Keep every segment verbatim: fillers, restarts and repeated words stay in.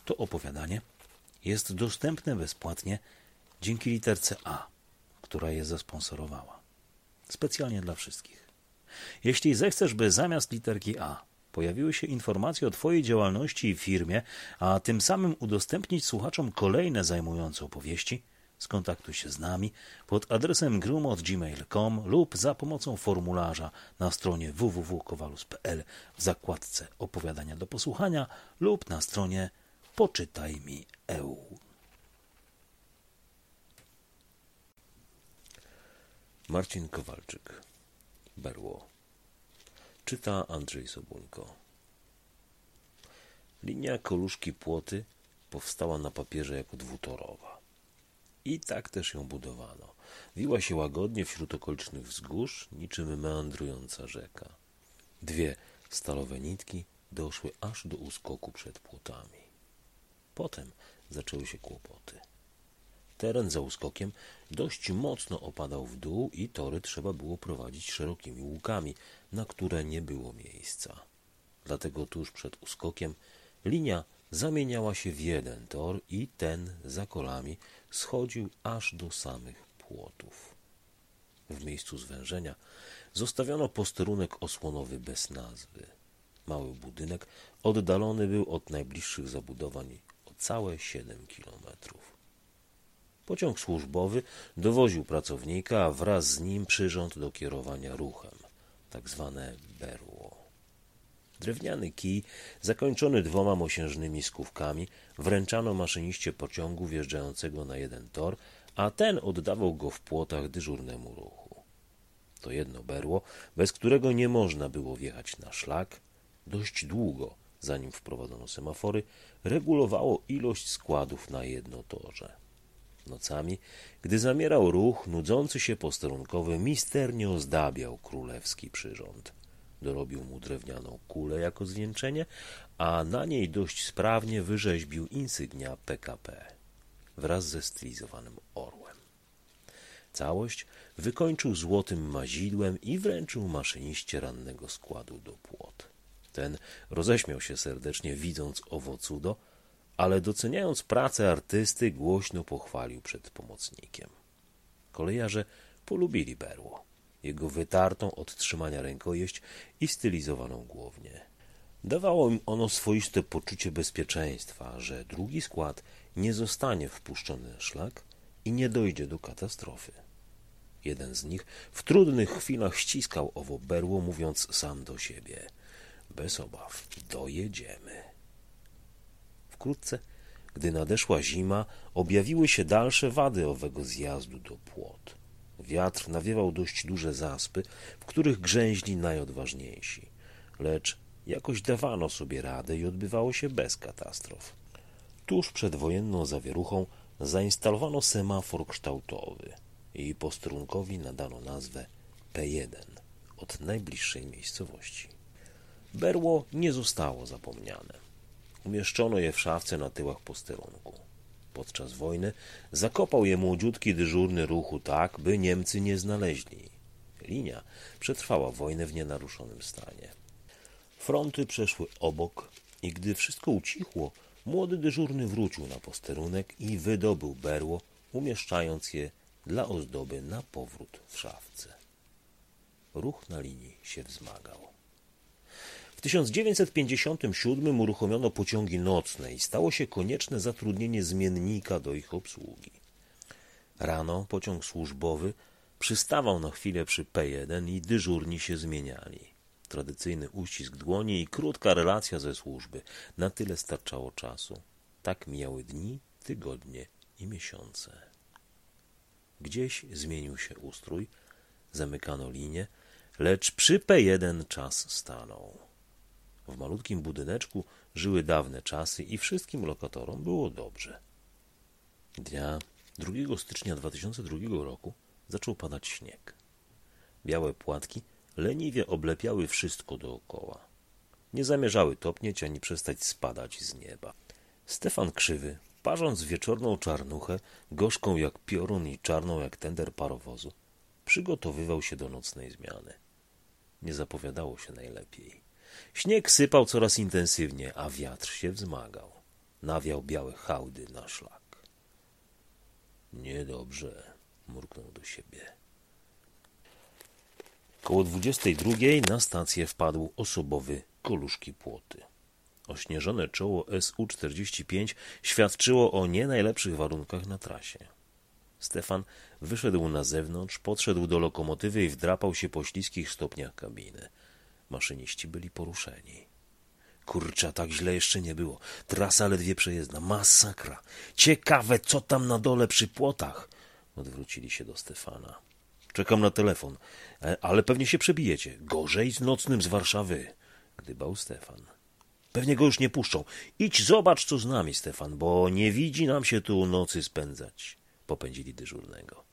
To opowiadanie jest dostępne bezpłatnie dzięki literce A, która je zasponsorowała. Specjalnie dla wszystkich. Jeśli zechcesz, by zamiast literki A pojawiły się informacje o Twojej działalności i firmie, a tym samym udostępnić słuchaczom kolejne zajmujące opowieści, skontaktuj się z nami pod adresem grumot kropka gmail kropka com lub za pomocą formularza na stronie w w w kropka kowalus kropka p l w zakładce opowiadania do posłuchania lub na stronie poczytaj mi kropka e u. Marcin Kowalczyk. Berło. Czyta Andrzej Sobuńko. Linia Koluszki-Płoty powstała na papierze jako dwutorowa. I tak też ją budowano. Wiła się łagodnie wśród okolicznych wzgórz, niczym meandrująca rzeka. Dwie stalowe nitki doszły aż do uskoku przed płotami. Potem zaczęły się kłopoty. Teren za uskokiem dość mocno opadał w dół i tory trzeba było prowadzić szerokimi łukami, na które nie było miejsca. Dlatego tuż przed uskokiem linia zamieniała się w jeden tor i ten za kolami schodził aż do samych płotów. W miejscu zwężenia zostawiono posterunek osłonowy bez nazwy. Mały budynek oddalony był od najbliższych zabudowań o całe siedem kilometrów. Pociąg służbowy dowoził pracownika, a wraz z nim przyrząd do kierowania ruchem, tak zwane berło. Drewniany kij, zakończony dwoma mosiężnymi skówkami, wręczano maszyniście pociągu wjeżdżającego na jeden tor, a ten oddawał go w płotach dyżurnemu ruchu. To jedno berło, bez którego nie można było wjechać na szlak, dość długo, zanim wprowadzono semafory, regulowało ilość składów na jednotorze. Nocami, gdy zamierał ruch, nudzący się posterunkowy misternie ozdabiał królewski przyrząd. Dorobił mu drewnianą kulę jako zwieńczenie, a na niej dość sprawnie wyrzeźbił insygnia P K P wraz ze stylizowanym orłem. Całość wykończył złotym mazidłem i wręczył maszyniście rannego składu do płot. Ten roześmiał się serdecznie, widząc owo cudo, ale doceniając pracę artysty, głośno pochwalił przed pomocnikiem. Kolejarze polubili berło, jego wytartą od trzymania rękojeść i stylizowaną głownię. Dawało im ono swoiste poczucie bezpieczeństwa, że drugi skład nie zostanie wpuszczony na szlak i nie dojdzie do katastrofy. Jeden z nich w trudnych chwilach ściskał owo berło, mówiąc sam do siebie: bez obaw, dojedziemy. Wkrótce, gdy nadeszła zima, objawiły się dalsze wady owego zjazdu do płot. Wiatr nawiewał dość duże zaspy, w których grzęźli najodważniejsi, lecz jakoś dawano sobie radę i odbywało się bez katastrof. Tuż przed wojenną zawieruchą zainstalowano semafor kształtowy i posterunkowi nadano nazwę P jeden od najbliższej miejscowości. Berło nie zostało zapomniane. Umieszczono je w szafce na tyłach posterunku. Podczas wojny zakopał je młodziutki dyżurny ruchu tak, by Niemcy nie znaleźli. Linia przetrwała wojnę w nienaruszonym stanie. Fronty przeszły obok i gdy wszystko ucichło, młody dyżurny wrócił na posterunek i wydobył berło, umieszczając je dla ozdoby na powrót w szafce. Ruch na linii się wzmagał. W tysiąc dziewięćset pięćdziesiątym siódmym uruchomiono pociągi nocne i stało się konieczne zatrudnienie zmiennika do ich obsługi. Rano pociąg służbowy przystawał na chwilę przy P jeden i dyżurni się zmieniali. Tradycyjny uścisk dłoni i krótka relacja ze służby. Na tyle starczało czasu. Tak mijały dni, tygodnie i miesiące. Gdzieś zmienił się ustrój, zamykano linię, lecz przy P jeden czas stanął. W malutkim budyneczku żyły dawne czasy i wszystkim lokatorom było dobrze. Dnia drugiego stycznia dwa tysiące drugiego roku zaczął padać śnieg. Białe płatki leniwie oblepiały wszystko dookoła. Nie zamierzały topnieć ani przestać spadać z nieba. Stefan Krzywy, parząc wieczorną czarnuchę, gorzką jak piorun i czarną jak tender parowozu, przygotowywał się do nocnej zmiany. Nie zapowiadało się najlepiej. Śnieg sypał coraz intensywniej, a wiatr się wzmagał. nawiał białe hałdy na szlak. Niedobrze, mruknął do siebie. Koło dwudziestej drugiej na stację wpadł osobowy Koluszki Płoty. Ośnieżone czoło S U czterdzieści pięć świadczyło o nie najlepszych warunkach na trasie. Stefan wyszedł na zewnątrz, podszedł do lokomotywy i wdrapał się po śliskich stopniach kabiny. Maszyniści byli poruszeni. Kurcza, tak źle jeszcze nie było. Trasa ledwie przejezdna. Masakra. Ciekawe, co tam na dole przy płotach. Odwrócili się do Stefana. Czekam na telefon, ale pewnie się przebijecie. Gorzej z nocnym z Warszawy, gdybał Stefan. Pewnie go już nie puszczą. Idź zobacz, co z nami, Stefan, bo nie widzi nam się tu nocy spędzać. Popędzili dyżurnego.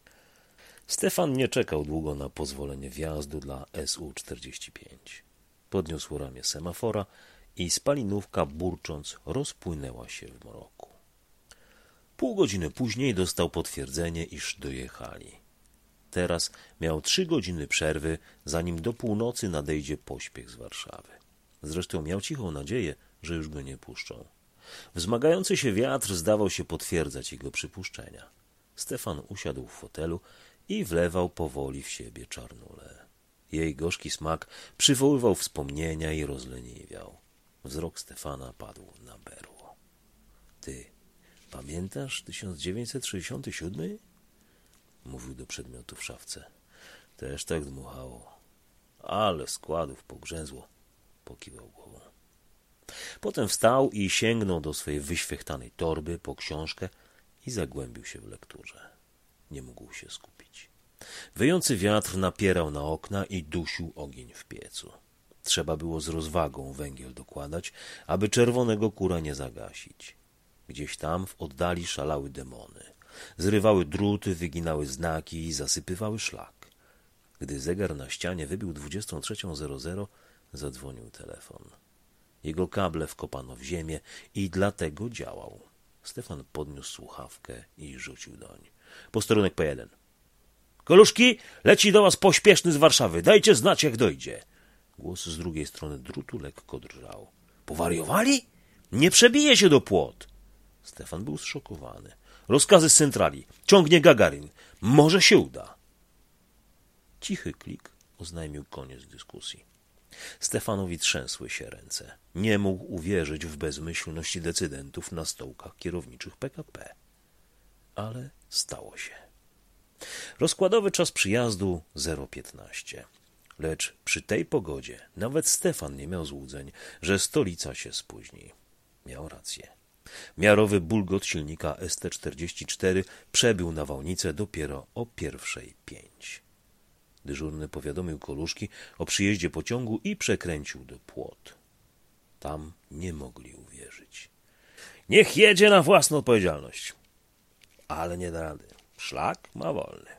Stefan nie czekał długo na pozwolenie wjazdu dla S U czterdzieści pięć. Podniósł ramię semafora i spalinówka, burcząc, rozpłynęła się w mroku. Pół godziny później dostał potwierdzenie, iż dojechali. Teraz miał trzy godziny przerwy, zanim do północy nadejdzie pośpiech z Warszawy. Zresztą miał cichą nadzieję, że już go nie puszczą. Wzmagający się wiatr zdawał się potwierdzać jego przypuszczenia. Stefan usiadł w fotelu i wlewał powoli w siebie czarnulę. Jej gorzki smak przywoływał wspomnienia i rozleniwiał. Wzrok Stefana padł na berło. Ty, pamiętasz tysiąc dziewięćset sześćdziesiąty siódmy? Mówił do przedmiotu w szafce. Też tak dmuchało. Ale składów pogrzęzło. Pokiwał głową. Potem wstał i sięgnął do swojej wyświechtanej torby po książkę i zagłębił się w lekturze. Nie mógł się skupić. Wyjący wiatr napierał na okna i dusił ogień w piecu. Trzeba było z rozwagą węgiel dokładać, aby czerwonego kura nie zagasić. Gdzieś tam w oddali szalały demony. Zrywały druty, wyginały znaki i zasypywały szlak. Gdy zegar na ścianie wybił dwudziestą trzecią zero zero, zadzwonił telefon. Jego kable wkopano w ziemię i dlatego działał. Stefan podniósł słuchawkę i rzucił doń. Posterunek P jeden. Koluszki, leci do was pośpieszny z Warszawy. Dajcie znać, jak dojdzie. Głos z drugiej strony drutu lekko drżał. Powariowali? Nie przebije się do płot. Stefan był zszokowany. Rozkazy z centrali. Ciągnie Gagarin. Może się uda. Cichy klik oznajmił koniec dyskusji. Stefanowi trzęsły się ręce. Nie mógł uwierzyć w bezmyślność decydentów na stołkach kierowniczych P K P. Ale stało się. Rozkładowy czas przyjazdu zero piętnaście. Lecz przy tej pogodzie nawet Stefan nie miał złudzeń, że stolica się spóźni. Miał rację. Miarowy bulgot silnika S T czterdzieści cztery przebił nawałnicę dopiero o pierwszej pięć. Dyżurny powiadomił Koluszki o przyjeździe pociągu i przekręcił do Płot. Tam nie mogli uwierzyć. Niech jedzie na własną odpowiedzialność. Ale nie da rady. Szlak ma wolny.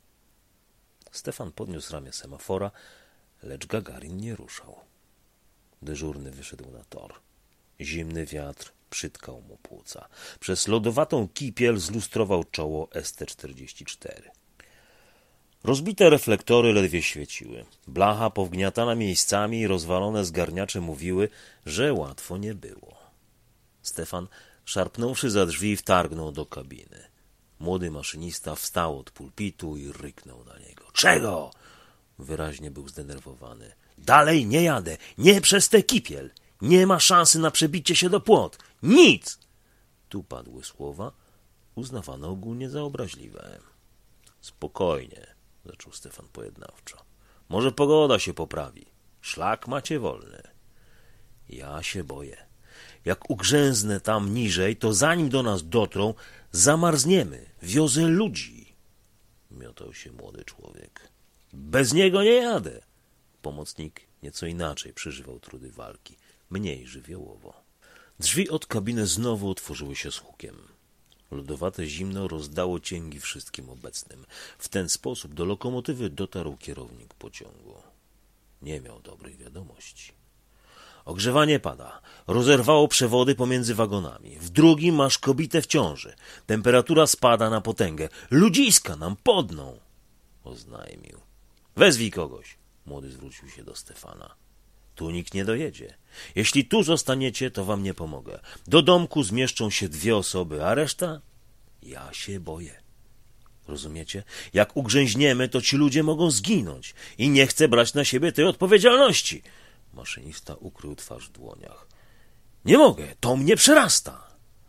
Stefan podniósł ramię semafora, lecz Gagarin nie ruszał. Dyżurny wyszedł na tor. Zimny wiatr przytkał mu płuca. Przez lodowatą kipiel zlustrował czoło S T czterdzieści cztery. Rozbite reflektory ledwie świeciły. Blacha powgniatana miejscami i rozwalone zgarniacze mówiły, że łatwo nie było. Stefan, szarpnąwszy za drzwi, wtargnął do kabiny. Młody maszynista wstał od pulpitu i ryknął na niego. Czego? Wyraźnie był zdenerwowany. Dalej nie jadę, nie przez tę kipiel. Nie ma szansy na przebicie się do Płot. Nic! Tu padły słowa, uznawane ogólnie za obraźliwe. Spokojnie, zaczął Stefan pojednawczo. Może pogoda się poprawi. Szlak macie wolny. Ja się boję. Jak ugrzęznę tam niżej, to zanim do nas dotrą, zamarzniemy. Wiozę ludzi. Miotał się młody człowiek. Bez niego nie jadę. Pomocnik nieco inaczej przeżywał trudy walki. Mniej żywiołowo. Drzwi od kabiny znowu otworzyły się z hukiem. Lodowate zimno rozdało cięgi wszystkim obecnym. W ten sposób do lokomotywy dotarł kierownik pociągu. Nie miał dobrych wiadomości. Ogrzewanie pada. Rozerwało przewody pomiędzy wagonami. W drugim masz kobietę w ciąży. Temperatura spada na potęgę. Ludziska nam podną! Oznajmił. Wezwij kogoś. Młody zwrócił się do Stefana. Tu nikt nie dojedzie. Jeśli tu zostaniecie, to wam nie pomogę. Do domku zmieszczą się dwie osoby, a reszta? Ja się boję. Rozumiecie? Jak ugrzęźniemy, to ci ludzie mogą zginąć i nie chcę brać na siebie tej odpowiedzialności. Maszynista ukrył twarz w dłoniach. Nie mogę, to mnie przerasta.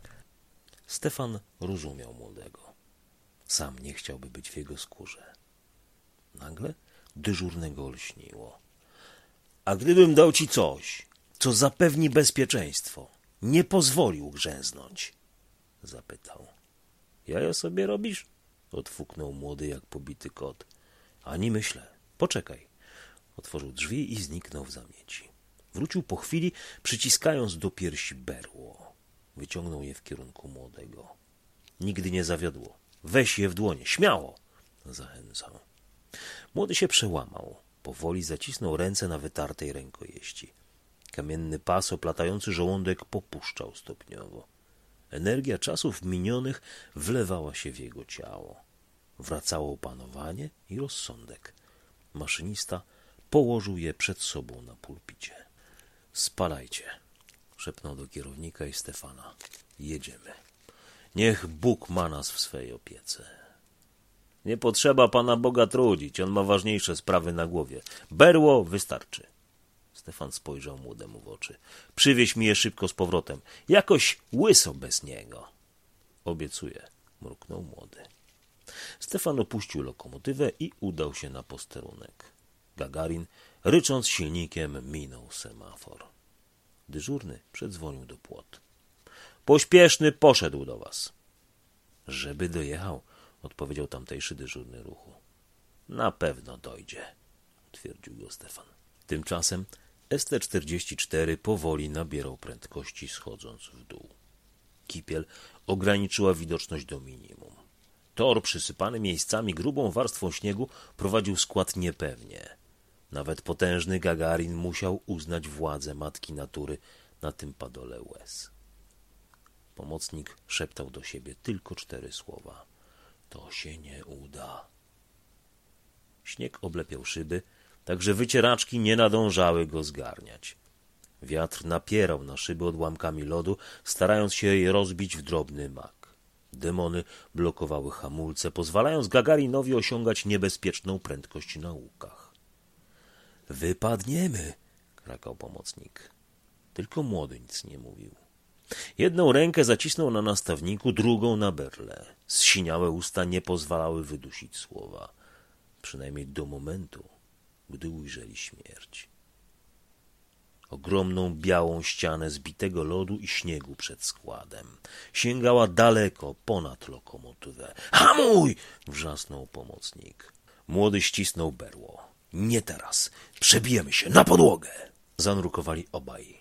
Stefan rozumiał młodego. Sam nie chciałby być w jego skórze. Nagle dyżurnego lśniło. A gdybym dał ci coś, co zapewni bezpieczeństwo, nie pozwolił grzęznąć? Zapytał. Jaja sobie robisz? Odfuknął młody jak pobity kot. Ani myślę. Poczekaj. Otworzył drzwi i zniknął w zamieci. Wrócił po chwili, przyciskając do piersi berło. Wyciągnął je w kierunku młodego. Nigdy nie zawiodło. Weź je w dłonie, śmiało! Zachęcał. Młody się przełamał. Powoli zacisnął ręce na wytartej rękojeści. Kamienny pas oplatający żołądek popuszczał stopniowo. Energia czasów minionych wlewała się w jego ciało. Wracało opanowanie i rozsądek. Maszynista położył je przed sobą na pulpicie. Spalajcie, szepnął do kierownika i Stefana. Jedziemy. Niech Bóg ma nas w swej opiece. Nie potrzeba Pana Boga trudzić, on ma ważniejsze sprawy na głowie. Berło wystarczy. Stefan spojrzał młodemu w oczy. Przywieź mi je szybko z powrotem. Jakoś łyso bez niego. Obiecuję, mruknął młody. Stefan opuścił lokomotywę i udał się na posterunek. Gagarin, rycząc silnikiem, minął semafor. Dyżurny przedzwonił do płot. Pośpieszny poszedł do was. Żeby dojechał, odpowiedział tamtejszy dyżurny ruchu. Na pewno dojdzie, twierdził go Stefan. Tymczasem S T czterdzieści cztery powoli nabierał prędkości, schodząc w dół. Kipiel ograniczyła widoczność do minimum. Tor przysypany miejscami grubą warstwą śniegu prowadził skład niepewnie. Nawet potężny Gagarin musiał uznać władzę matki natury na tym padole łez. Pomocnik szeptał do siebie tylko cztery słowa. To się nie uda. Śnieg oblepiał szyby, tak że wycieraczki nie nadążały go zgarniać. Wiatr napierał na szyby odłamkami lodu, starając się je rozbić w drobny mak. Demony blokowały hamulce, pozwalając Gagarinowi osiągać niebezpieczną prędkość na łukach. Wypadniemy, krakał pomocnik. Tylko młody nic nie mówił. Jedną rękę zacisnął na nastawniku, drugą na berle. Zsiniałe usta nie pozwalały wydusić słowa. Przynajmniej do momentu, gdy ujrzeli śmierć. Ogromną białą ścianę zbitego lodu i śniegu przed składem. Sięgała daleko ponad lokomotywę. Hamuj! Wrzasnął pomocnik. Młody ścisnął berło. Nie teraz. Przebijemy się na podłogę. Zanurkowali obaj.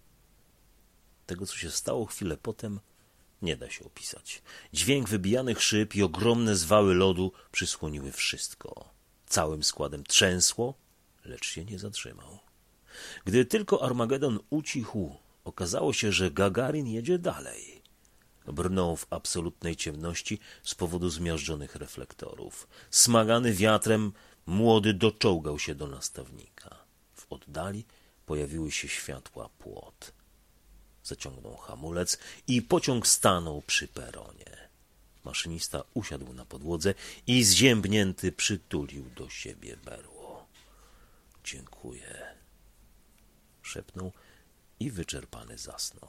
Tego, co się stało chwilę potem, nie da się opisać. Dźwięk wybijanych szyb i ogromne zwały lodu przysłoniły wszystko. Całym składem trzęsło, lecz się nie zatrzymał. Gdy tylko Armagedon ucichł, okazało się, że Gagarin jedzie dalej. Brnął w absolutnej ciemności z powodu zmiażdżonych reflektorów. Smagany wiatrem, młody doczołgał się do nastawnika. W oddali pojawiły się światła płot. Zaciągnął hamulec i pociąg stanął przy peronie. Maszynista usiadł na podłodze i zziębnięty przytulił do siebie berło. Dziękuję, szepnął i wyczerpany zasnął.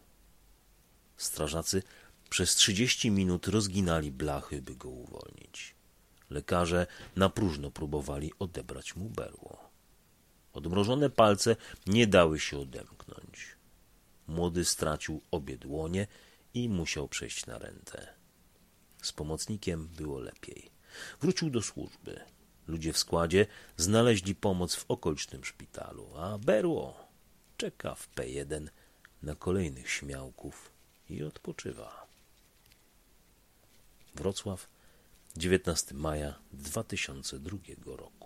Strażacy przez trzydzieści minut rozginali blachy, by go uwolnić. Lekarze na próżno próbowali odebrać mu berło. Odmrożone palce nie dały się odemknąć. Młody stracił obie dłonie i musiał przejść na rentę. Z pomocnikiem było lepiej. Wrócił do służby. Ludzie w składzie znaleźli pomoc w okolicznym szpitalu, a berło czeka w P jeden na kolejnych śmiałków i odpoczywa. Wrocław, dziewiętnastego maja dwa tysiące drugiego roku.